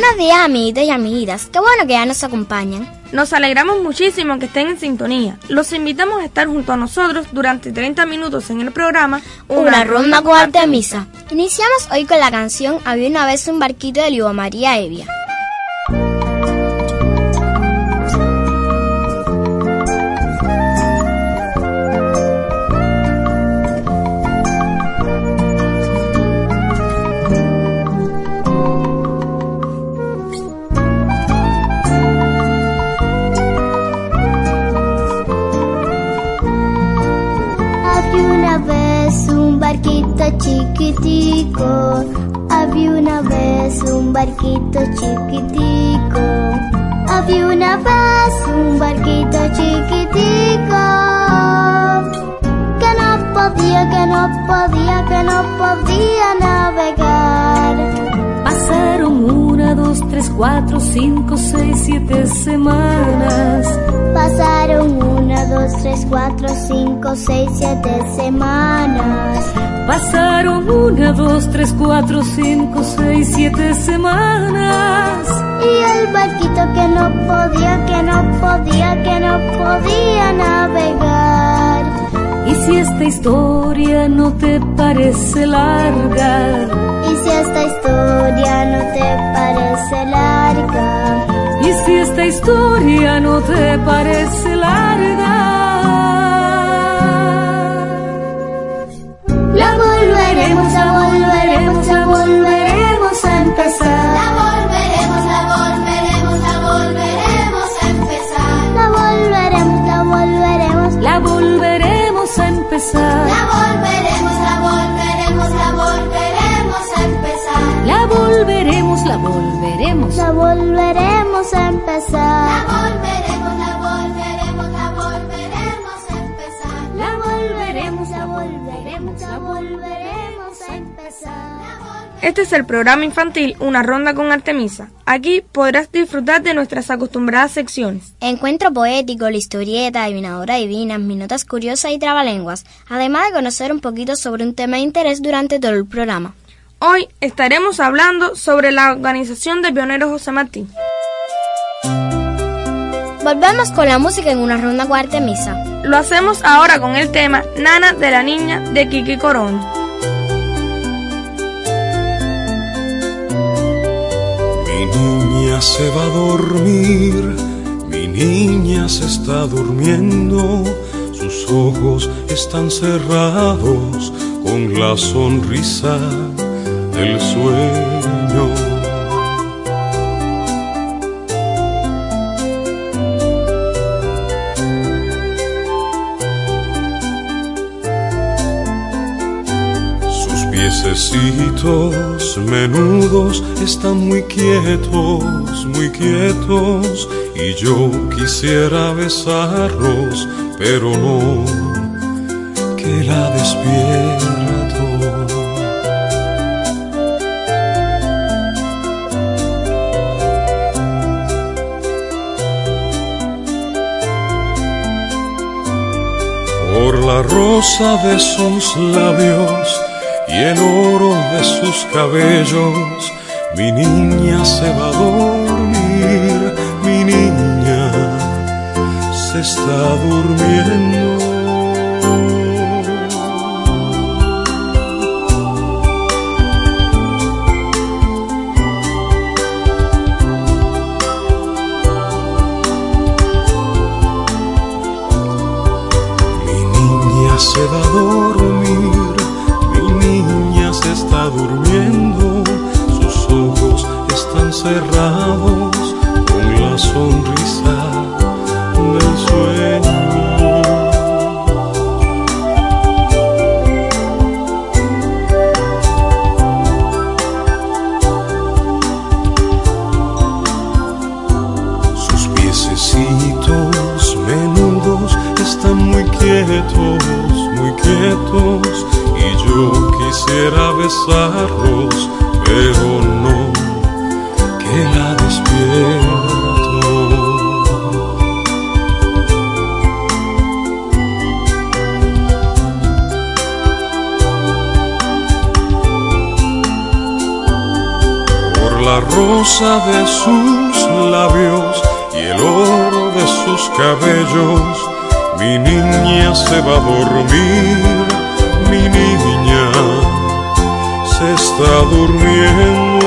Buenos días, amiguitos y amiguitas. Qué bueno que ya nos acompañan. Nos alegramos muchísimo que estén en sintonía. Los invitamos a estar junto a nosotros durante 30 minutos en el programa Una ronda con Artemisa. Iniciamos hoy con la canción Había una vez un barquito de Liua María Evia. Chiquitico, había una vez un barquito chiquitico, había una vez un barquito chiquitico, que no podía navegar. Pasaron 1, 2, 3, 4, 5, 6, 7 semanas. Pasaron 1, 2, 3, 4, 5, 6, 7 semanas. Pasaron 1, 2, 3, 4, 5, 6, 7 semanas. Y el barquito que no podía navegar. Y si esta historia no te parece larga, y si esta historia no te parece larga, y si esta historia no te parece larga, la volveremos a empezar. La volveremos a empezar. La volveremos a empezar. La volveremos a empezar. La volveremos a empezar. La volveremos a empezar. La volveremos a empezar. Este es el programa infantil Una ronda con Artemisa. Aquí podrás disfrutar de nuestras acostumbradas secciones: Encuentro poético, la historieta, adivinadora divina, minutas curiosas y trabalenguas, además de conocer un poquito sobre un tema de interés durante todo el programa. Hoy estaremos hablando sobre la organización de Pioneros José Martí. Volvemos con la música en Una ronda con Artemisa. Lo hacemos ahora con el tema Nana de la Niña de Kiki Corona. Mi niña se va a dormir, mi niña se está durmiendo, sus ojos están cerrados con la sonrisa del sueño. Sus piececitos menudos están muy quietos, y yo quisiera besarlos, pero no, que la despierto. Por la rosa de sus labios y el oro de sus cabellos, mi niña se va a dormir, mi niña se está durmiendo. Se va a dormir, mi niña se está durmiendo, sus ojos están cerrados con la sonrisa del sueño. Sus piececitos menudos están muy quietos, y yo quisiera besarlos, pero no, que la despierto. Por la rosa de sus labios y el oro de sus cabellos. Mi niña se va a dormir, mi niña se está durmiendo.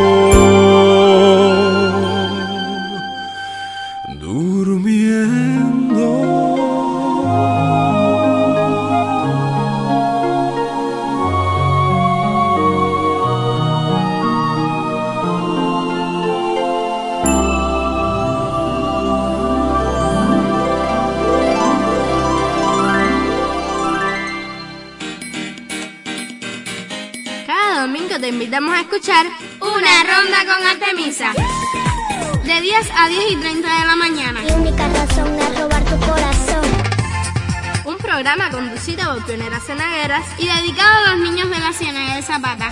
Te invitamos a escuchar Una Ronda con Artemisa de 10 a 10:30 de la mañana. Mi única razón es robar tu corazón. Un programa conducido por pioneras cenagueras y dedicado a los niños de la Ciénaga de Zapata.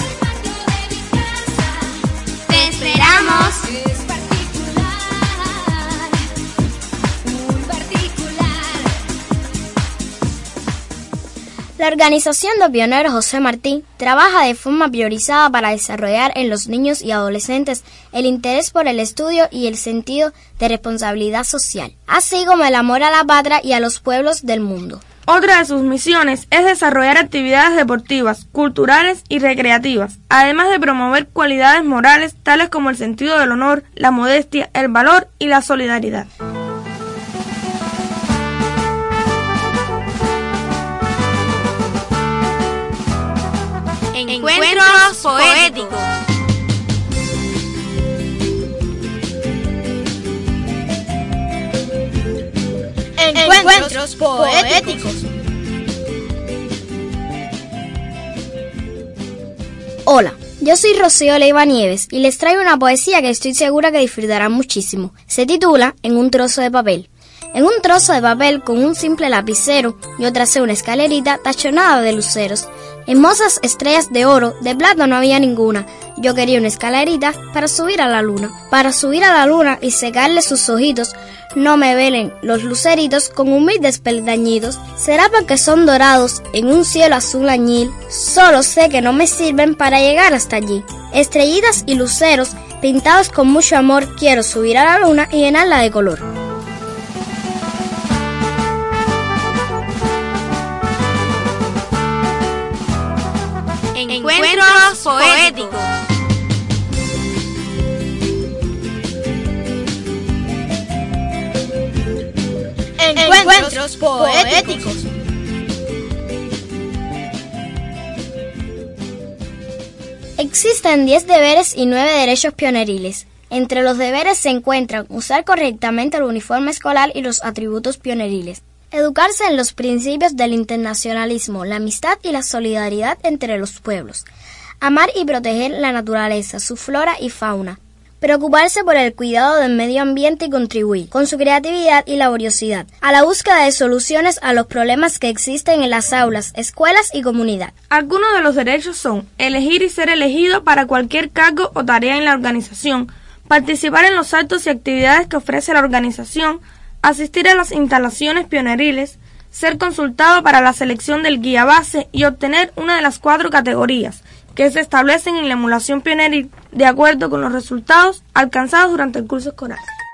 ¡Te esperamos! La organización de pioneros José Martí trabaja de forma priorizada para desarrollar en los niños y adolescentes el interés por el estudio y el sentido de responsabilidad social, así como el amor a la patria y a los pueblos del mundo. Otra de sus misiones es desarrollar actividades deportivas, culturales y recreativas, además de promover cualidades morales tales como el sentido del honor, la modestia, el valor y la solidaridad. Encuentros poéticos. Encuentros poéticos. Hola, yo soy Rocío Leiva Nieves y les traigo una poesía que estoy segura que disfrutarán muchísimo. Se titula En un trozo de papel. En un trozo de papel con un simple lapicero yo tracé una escalerita tachonada de luceros. Hermosas estrellas de oro, de plata no había ninguna. Yo quería una escalerita para subir a la luna. Para subir a la luna y secarle sus ojitos, no me velen los luceritos con humildes peldañitos. Será porque son dorados en un cielo azul añil. Solo sé que no me sirven para llegar hasta allí. Estrellitas y luceros, pintados con mucho amor, quiero subir a la luna y llenarla de color. Encuentros poéticos. Encuentros poéticos. Existen 10 deberes y 9 derechos pioneriles. Entre los deberes se encuentran usar correctamente el uniforme escolar y los atributos pioneriles. Educarse en los principios del internacionalismo, la amistad y la solidaridad entre los pueblos. Amar y proteger la naturaleza, su flora y fauna. Preocuparse por el cuidado del medio ambiente y contribuir, con su creatividad y laboriosidad, a la búsqueda de soluciones a los problemas que existen en las aulas, escuelas y comunidad. Algunos de los derechos son elegir y ser elegido para cualquier cargo o tarea en la organización, participar en los actos y actividades que ofrece la organización, asistir a las instalaciones pioneriles, ser consultado para la selección del guía base y obtener una de las 4 categorías que se establecen en la emulación pioneril de acuerdo con los resultados alcanzados durante el curso escolar.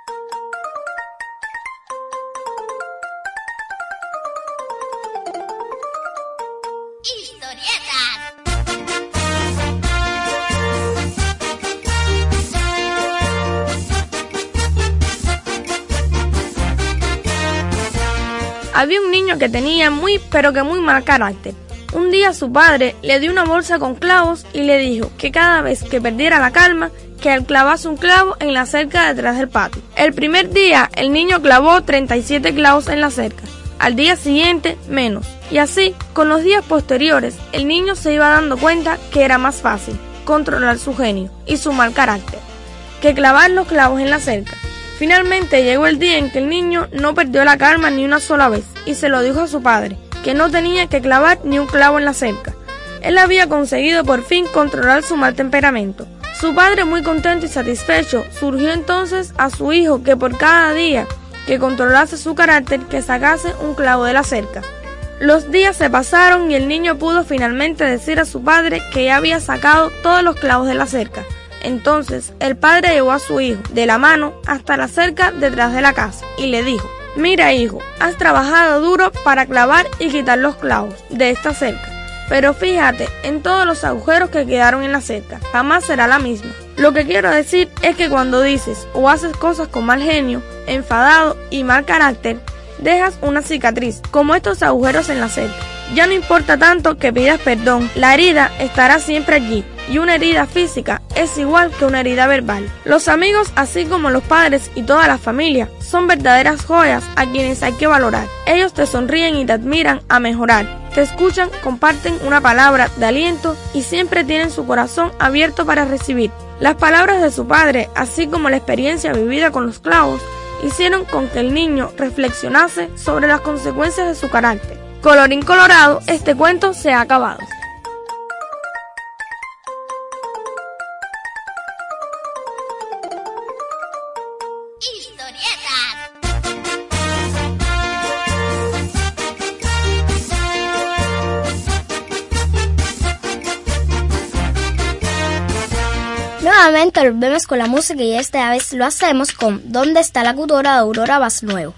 Había un niño que tenía muy mal carácter. Un día su padre le dio una bolsa con clavos y le dijo que cada vez que perdiera la calma, que él clavase un clavo en la cerca detrás del patio. El primer día el niño clavó 37 clavos en la cerca, al día siguiente menos. Y así, con los días posteriores, el niño se iba dando cuenta que era más fácil controlar su genio y su mal carácter que clavar los clavos en la cerca. Finalmente llegó el día en que el niño no perdió la calma ni una sola vez y se lo dijo a su padre, que no tenía que clavar ni un clavo en la cerca. Él había conseguido por fin controlar su mal temperamento. Su padre, muy contento y satisfecho, surgió entonces a su hijo que por cada día que controlase su carácter, que sacase un clavo de la cerca. Los días se pasaron y el niño pudo finalmente decir a su padre que ya había sacado todos los clavos de la cerca. Entonces el padre llevó a su hijo de la mano hasta la cerca detrás de la casa y le dijo: «Mira, hijo, has trabajado duro para clavar y quitar los clavos de esta cerca, pero fíjate en todos los agujeros que quedaron en la cerca, jamás será la misma. Lo que quiero decir es que cuando dices o haces cosas con mal genio, enfadado y mal carácter, dejas una cicatriz, como estos agujeros en la cerca. Ya no importa tanto que pidas perdón, la herida estará siempre allí, y una herida física es igual que una herida verbal. Los amigos, así como los padres y toda la familia, son verdaderas joyas a quienes hay que valorar. Ellos te sonríen y te admiran a mejorar, te escuchan, comparten una palabra de aliento y siempre tienen su corazón abierto para recibir. Las palabras de su padre, así como la experiencia vivida con los clavos, hicieron con que el niño reflexionase sobre las consecuencias de su carácter. Colorín colorado, este cuento se ha acabado. Nuevamente volvemos con la música y esta vez lo hacemos con ¿Dónde está la cutora? De Aurora Basnuevo.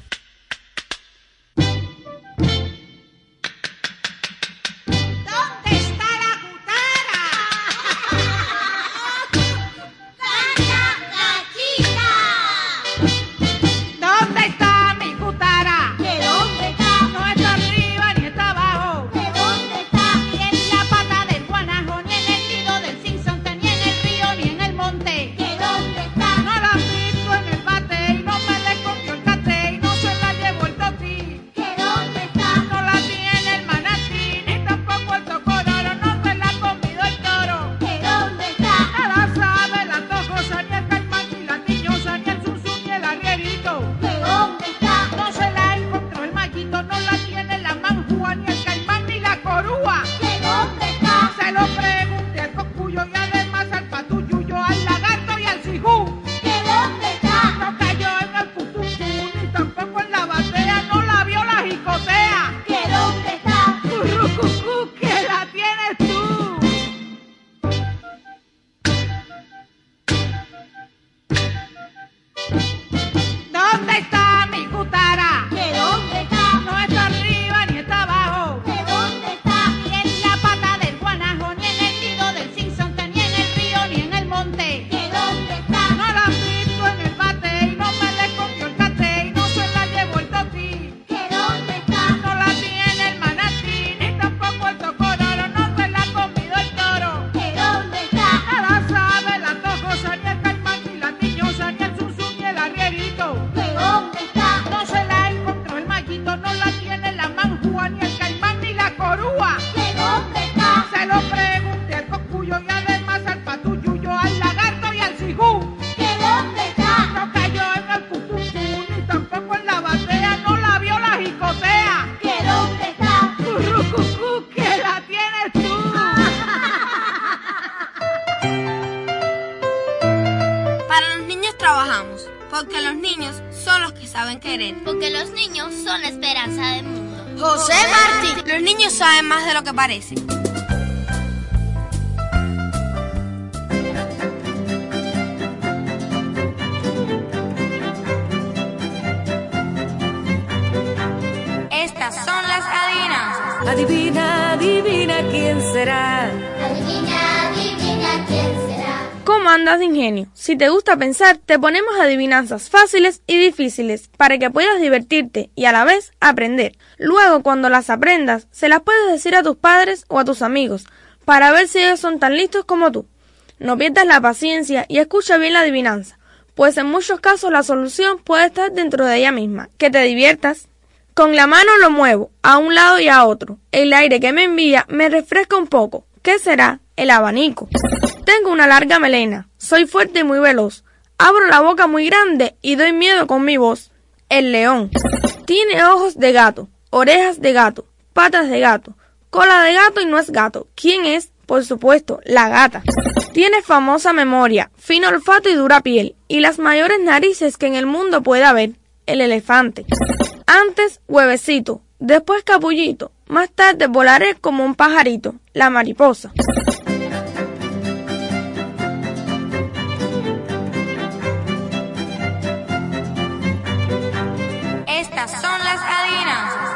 Porque los niños son los que saben querer. Porque los niños son la esperanza del mundo. José Martí. Los niños saben más de lo que parecen. Estas son las adivinanzas. Adivina, adivina quién será. Adivina, adivina quién será. ¿Cómo andas de ingenio? Si te gusta pensar, te ponemos adivinanzas fáciles y difíciles para que puedas divertirte y a la vez aprender. Luego, cuando las aprendas, se las puedes decir a tus padres o a tus amigos para ver si ellos son tan listos como tú. No pierdas la paciencia y escucha bien la adivinanza, pues en muchos casos la solución puede estar dentro de ella misma. Que te diviertas. Con la mano lo muevo, a un lado y a otro. El aire que me envía me refresca un poco. ¿Qué será? El abanico. Tengo una larga melena, soy fuerte y muy veloz. Abro la boca muy grande y doy miedo con mi voz. El león. Tiene ojos de gato, orejas de gato, patas de gato, cola de gato y no es gato. ¿Quién es? Por supuesto, la gata. Tiene famosa memoria, fino olfato y dura piel, y las mayores narices que en el mundo puede haber. El elefante. Antes huevecito, después capullito, más tarde volaré como un pajarito. La mariposa.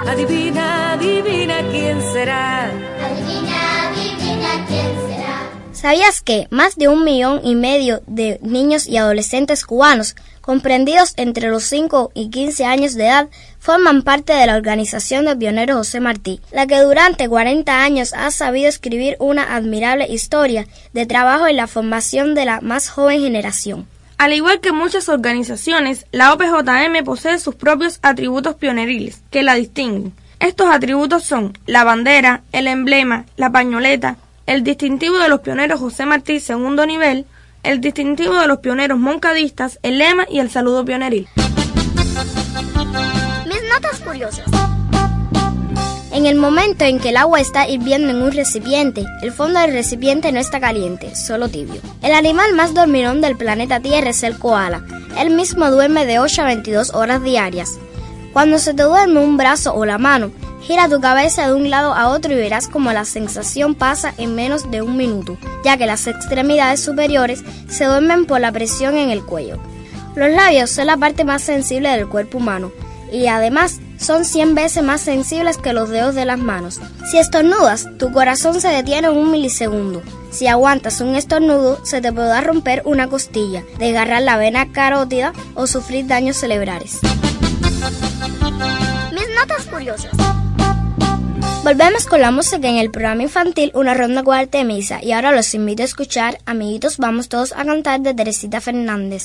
Adivina, adivina quién será. Adivina, adivina quién será. ¿Sabías que más de 1,5 millones de niños y adolescentes cubanos, comprendidos entre los 5 y 15 años de edad, forman parte de la organización del pionero José Martí, la que durante 40 años ha sabido escribir una admirable historia de trabajo en la formación de la más joven generación? Al igual que muchas organizaciones, la OPJM posee sus propios atributos pioneriles que la distinguen. Estos atributos son la bandera, el emblema, la pañoleta, el distintivo de los pioneros José Martí segundo nivel, el distintivo de los pioneros moncadistas, el lema y el saludo pioneril. Mis notas curiosas. En el momento en que el agua está hirviendo en un recipiente, el fondo del recipiente no está caliente, solo tibio. El animal más dormilón del planeta Tierra es el koala. Él mismo duerme de 8 a 22 horas diarias. Cuando se te duerme un brazo o la mano, gira tu cabeza de un lado a otro y verás como la sensación pasa en menos de 1 minuto, ya que las extremidades superiores se duermen por la presión en el cuello. Los labios son la parte más sensible del cuerpo humano y además son 100 veces más sensibles que los dedos de las manos. Si estornudas, tu corazón se detiene en 1 milisegundo. Si aguantas un estornudo, se te podrá romper una costilla, desgarrar la vena carótida o sufrir daños cerebrales. Mis notas curiosas. Volvemos con la música en el programa infantil Una Ronda con Artemisa y ahora los invito a escuchar Amiguitos Vamos Todos a Cantar de Teresita Fernández.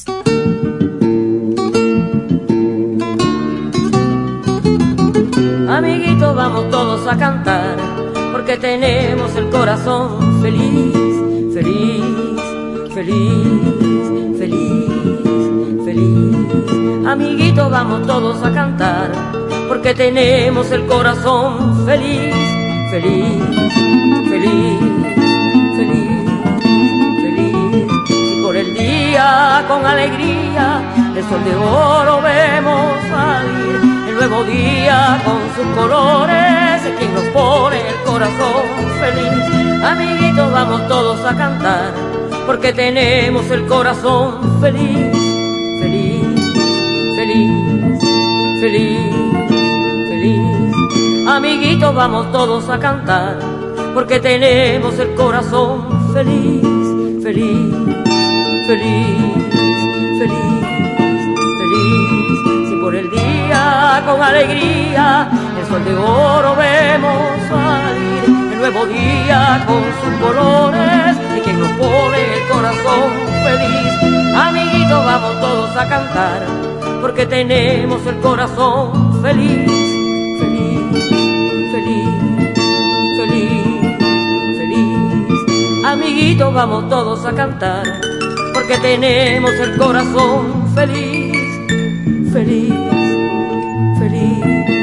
Amiguitos, vamos todos a cantar, porque tenemos el corazón feliz, feliz, feliz, feliz, feliz. Amiguitos, vamos todos a cantar, porque tenemos el corazón feliz, feliz, feliz, feliz, feliz. Y por el día con alegría, el sol de oro vemos salir. Nuevo día con sus colores, es quien nos pone el corazón feliz. Amiguitos, vamos todos a cantar, porque tenemos el corazón feliz, feliz, feliz, feliz, feliz. Amiguitos, vamos todos a cantar, porque tenemos el corazón feliz, feliz, feliz, feliz, feliz. Por el día con alegría, el sol de oro vemos salir. El nuevo día con sus colores, y quien nos pone el corazón feliz. Amiguitos, vamos todos a cantar, porque tenemos el corazón feliz, feliz, feliz, feliz, feliz. Amiguitos, vamos todos a cantar, porque tenemos el corazón feliz, feliz, feliz,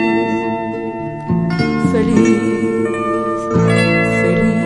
feliz, feliz.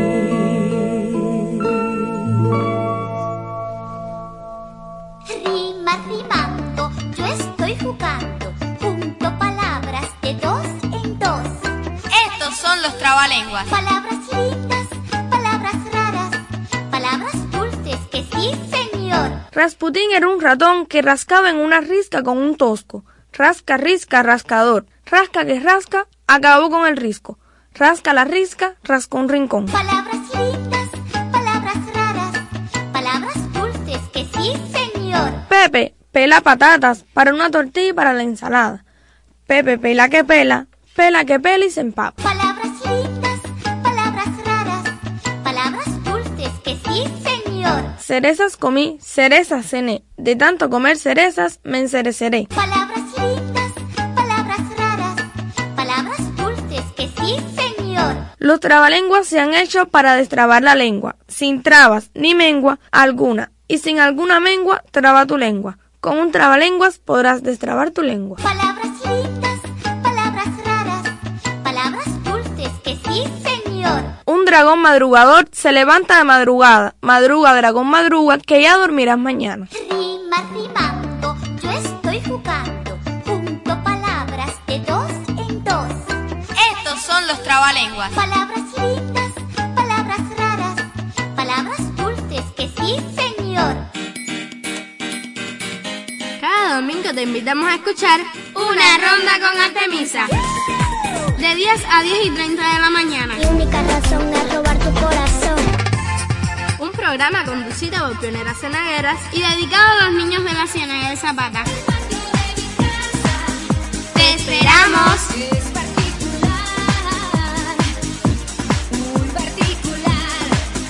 Rima, rimando, yo estoy jugando, junto palabras de 2 en 2. Estos son los trabalenguas. Palabras lindas, palabras raras, palabras dulces que sí, señor. Rasputín era un ratón que rascaba en una risca con un tosco. Rasca, risca, rascador. Rasca que rasca, acabó con el risco. Rasca la risca, rascó un rincón. Palabras lindas, palabras raras, palabras dulces que sí, señor. Pepe pela patatas para una tortilla y para la ensalada. Pepe pela que pela y se empapa. Palabras lindas, palabras raras, palabras dulces que sí, señor. Cerezas comí, cerezas cené. De tanto comer cerezas, me encereceré. Palabras lindas, palabras raras, palabras dulces que sí, señor. Los trabalenguas se han hecho para destrabar la lengua, sin trabas ni mengua alguna, y sin alguna mengua traba tu lengua. Con un trabalenguas podrás destrabar tu lengua. Palabras lindas, palabras raras, palabras dulces que sí, señor. Un dragón madrugador se levanta de madrugada. Madruga, dragón, madruga, que ya dormirás mañana. Rima, rimando, yo estoy jugando, junto palabras de 2 en 2. Estos son los trabalenguas. Palabras lindas, palabras raras, palabras dulces que sí, señor. Cada domingo te invitamos a escuchar Una Ronda con Artemisa. de 10 a 10 y 30 de la mañana. Mi única razón es robar tu corazón. Un programa conducido por Pioneras Cenagueras y dedicado a los niños de la Ciénaga de Zapata. ¡Te esperamos! Es particular, muy particular.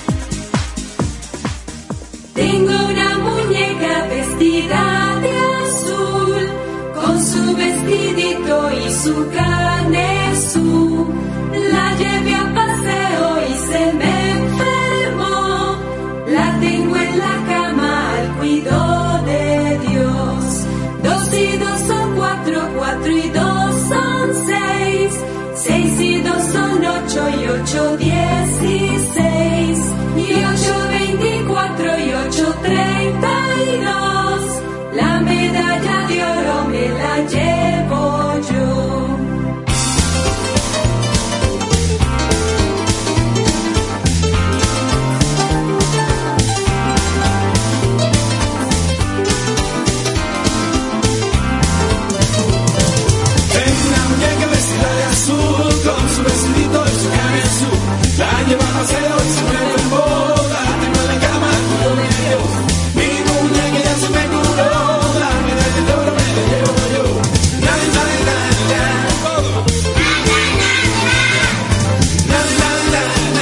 Tengo una muñeca vestida de azul, con su vestidito y su canesú. La llevé a paseo y se me enfermó. La tengo en la cama al cuidado de Dios. 2 y 2 son 4, 4 y 2 son 6. 6 y 2 son 8 y 8, 16. Y 8, 24 y 8, 32. La medalla de oro me la llevo yo. Con su vestidito y su canesú, la lleva a paseo y se me enfermó. La tengo en la cama, cuido de Dios. Mi muñeca ya se me curó. La medalla de oro me la llevo yo. Na, na, na, na. Na, na, na, na.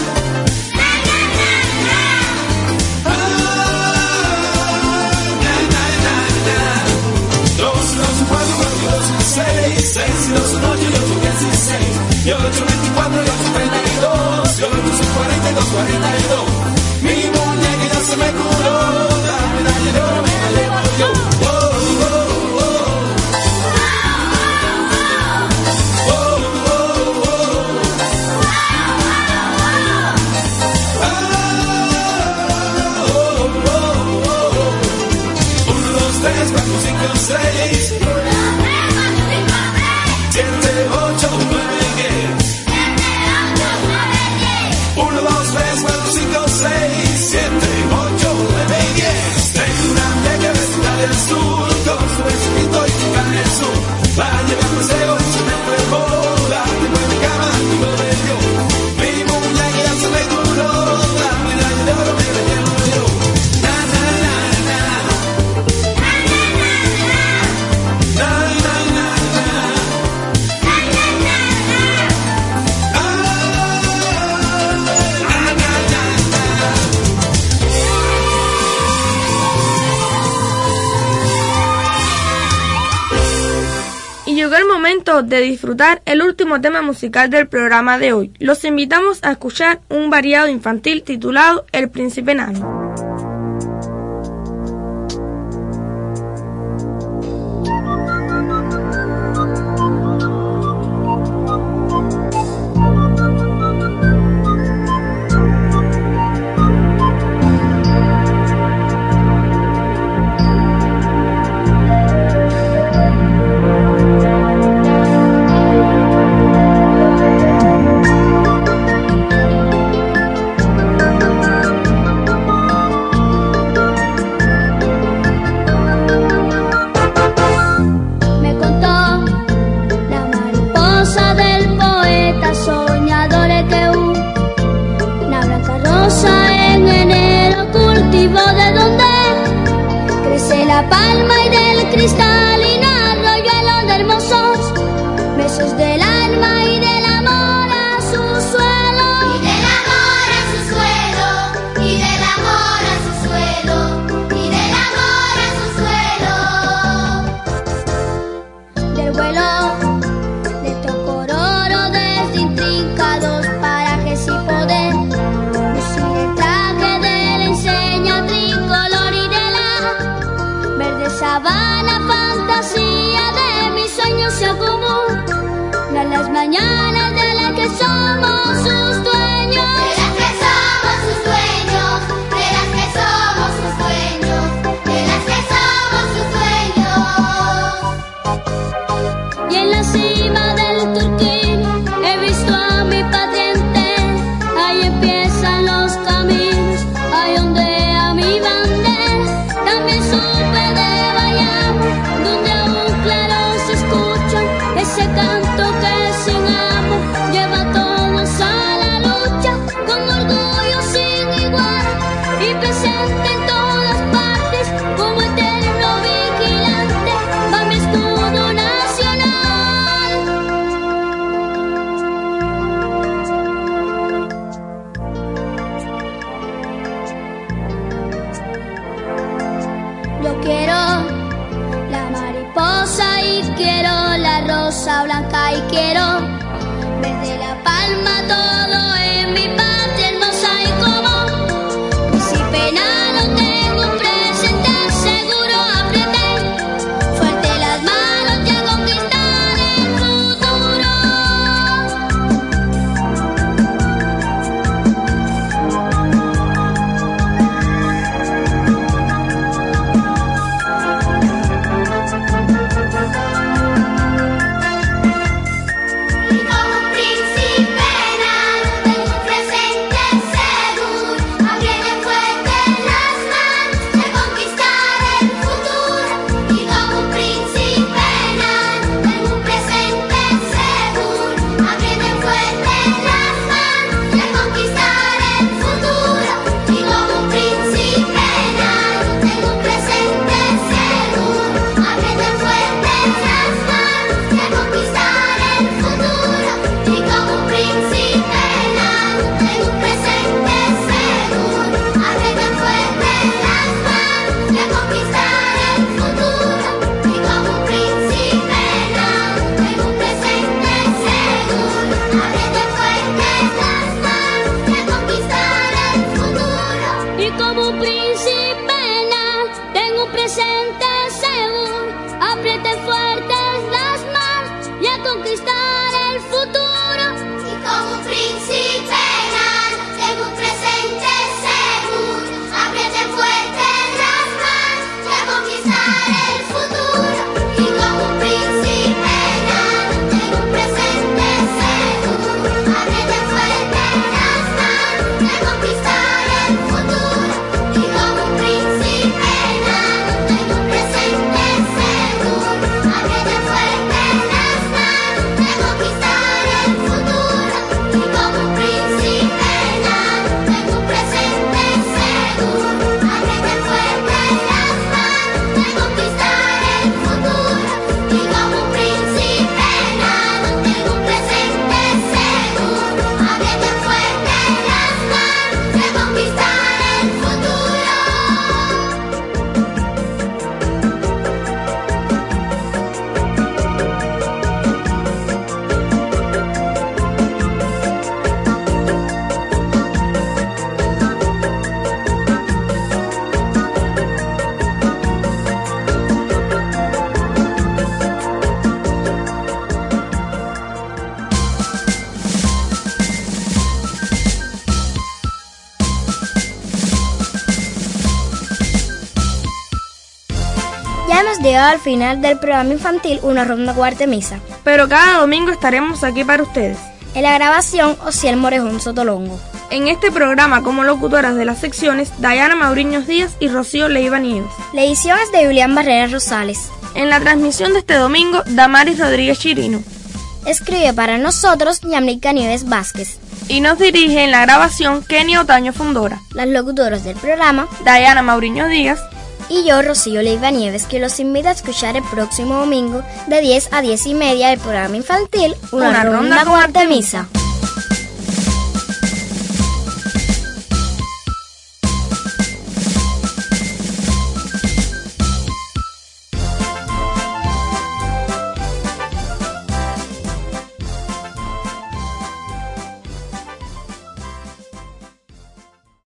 Na, na, na, na. 2 y 2 son 4, 4 y 2 son 6. 6 y 2 son 8 y 8, 16. Y 8, 24 y 8, 32. Y 8 son 42, 42. Mi muñeca ya se me curó. La medalla de oro me la llevo yo. Oh, oh, oh. Oh, oh, oh. Oh, oh, oh. 1, 2, 3, 4, 5, 6. 7, 8, 9, 10. 1, 2, 3, 4, 5, 6, 7, 8, 9 y 10. Tengo una muñeca vestida de azul, con su vestidito y su canesú. La llevé a paseo y se me enfermó. La tengo en mi cama, cuido de Dios. Mi muñeca ya se me curó. La medalla de oro me la llevo yo. Na, na, na, na. Na, na, na, na. Y llegó el momento de disfrutar el último tema musical del programa de hoy. Los invitamos a escuchar un variado infantil titulado El Príncipe Enano. la palma y del cristalino arroyuelo de hermosos besos del alma y del amor a su suelo. Y del amor a su suelo, y del amor a su suelo, y del amor a su suelo. Del vuelo de Tocororo desde intrincados parajes y poder, lucir el traje de la enseña tricolor y de la verde sabana, fantasía de mis sueños se acumulan las mañanas de las que somos sus dueños. De las que somos sus dueños, de las que somos sus dueños, de las que somos sus dueños. Y en la cima del Turquín he visto a mi patria entera, ahí empiezan los caminos, ahí ondea mi bandera. También supe de Bayamo, donde aún claros se escuchan ese canto que sin papá y quiero ver de la palma todo en mi patria hermosa y como si pena no tengo un presente seguro, apreté fuerte las manos y a conquistar el futuro. Y como un príncipe enano tengo un presente seguro, abriendo fuerte las manos de conquistar el futuro. Y como un príncipe enano tengo un presente seguro, abriendo fuerte las manos de conquistar el futuro. Y como un príncipe enano tengo un presente seguro, abriendo fuerte las manos de conquistar el futuro. Y como un príncipe enano tengo un presente seguro, abriendo fuerte las manos de conquistar el futuro. Y como un príncipe enano tengo un presente seguro, abriendo fuerte las manos de conquistar el futuro. Y como un príncipe enano tengo un presente seguro, apriete fuertes las manos y a conquistar el futuro. Y como un príncipe enano tengo un presente seguro, apriete fuertes las manos y a conquistar el futuro. Y como un príncipe enano tengo un presente seguro, apriete fuertes las manos y a conquistar el futuro. Y como un príncipe enano tengo un presente seguro, apriete fuertes las manos y a conquistar el futuro. Y como un príncipe enano tengo un presente seguro, apriete fuertes las manos y a conquistar el futuro. Y como un príncipe enano tengo un presente seguro, apriete fuertes las manos y a conquistar el futuro. Ya hemos llegado al final del programa infantil Una Ronda con Artemisa. Pero cada domingo estaremos aquí para ustedes. En la grabación, Osiel Morejón Sotolongo. En este programa como locutoras de las secciones, Dayana Mauriños Díaz y Rocío Leiva Nieves. La edición es de Julián Barrera Rosales. En la transmisión de este domingo, Damaris Rodríguez Chirino. Escribe para nosotros Yamrica Nieves Vázquez. Y nos dirige en la grabación Kenia Otaño Fundora. Las locutoras del programa, Dayana Mauriños Díaz y yo, Rocío Leiva Nieves, que los invita a escuchar el próximo domingo de 10 a 10:30 el programa infantil Una Ronda con Artemisa.